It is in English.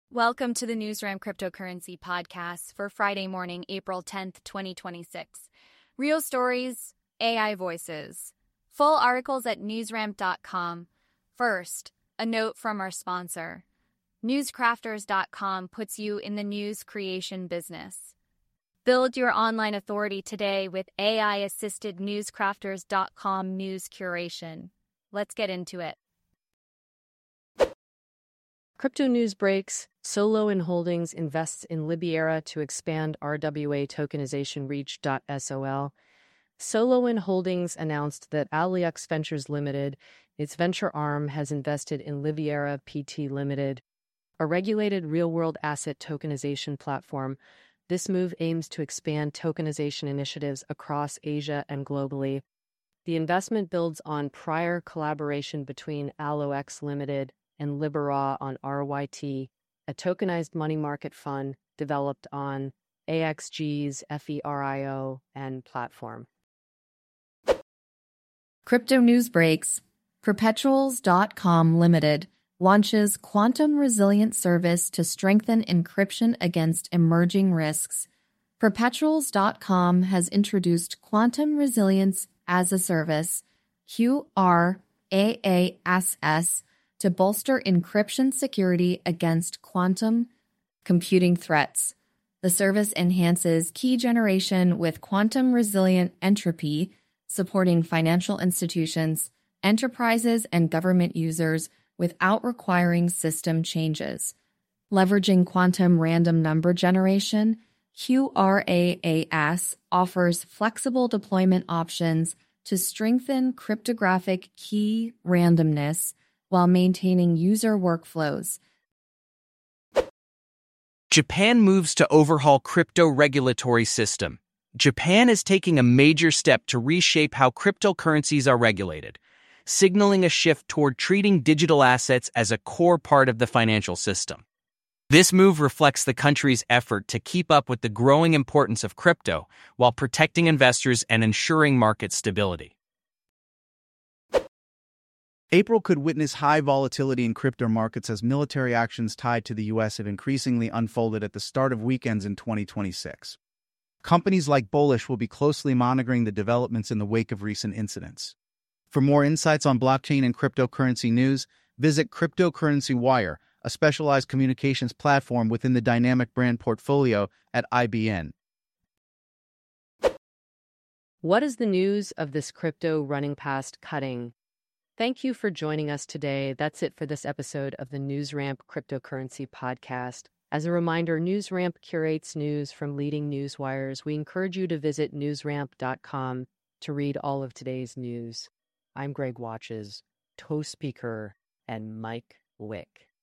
Welcome to the NewsRamp Cryptocurrency Podcast for Friday morning, April 10th, 2026. Real stories, AI voices. Full articles at newsramp.com. First, a note from our sponsor. Newscrafters.com puts you in the news creation business. Build your online authority today with AI-assisted newscrafters.com news curation. Let's get into it. Crypto news breaks. SoLo Holdings invests in Libera to expand RWA tokenization reach.sol. SoLo Holdings announced that Alux Ventures Limited, its venture arm, has invested in Libera PT Limited, a regulated real-world asset tokenization platform. This move aims to expand tokenization initiatives across Asia and globally. The investment builds on prior collaboration between Alux Limited and Libera on RYT, a tokenized money market fund developed on AXG's FERIO and platform. Crypto news breaks. Perpetuals.com Limited launches quantum resilient service to strengthen encryption against emerging risks. Perpetuals.com has introduced Quantum Resilience as a Service, QRAASS, to bolster encryption security against quantum computing threats. The service enhances key generation with quantum-resilient entropy, supporting financial institutions, enterprises, and government users without requiring system changes. Leveraging quantum random number generation, QRAAS offers flexible deployment options to strengthen cryptographic key randomness while maintaining user workflows. Japan moves to overhaul crypto regulatory system. Japan is taking a major step to reshape how cryptocurrencies are regulated, signaling a shift toward treating digital assets as a core part of the financial system. This move reflects the country's effort to keep up with the growing importance of crypto while protecting investors and ensuring market stability. April could witness high volatility in crypto markets as military actions tied to the U.S. have increasingly unfolded at the start of weekends in 2026. Companies like Bullish will be closely monitoring the developments in the wake of recent incidents. For more insights on blockchain and cryptocurrency news, visit Cryptocurrency Wire, a specialized communications platform within the Dynamic Brand portfolio at IBN. What is the news of this crypto running past cutting? Thank you for joining us today. That's it for this episode of the NewsRamp Cryptocurrency Podcast. As a reminder, NewsRamp curates news from leading news wires. We encourage you to visit newsramp.com to read all of today's news. I'm Greg Watches, Toe Speaker, and Mike Wick.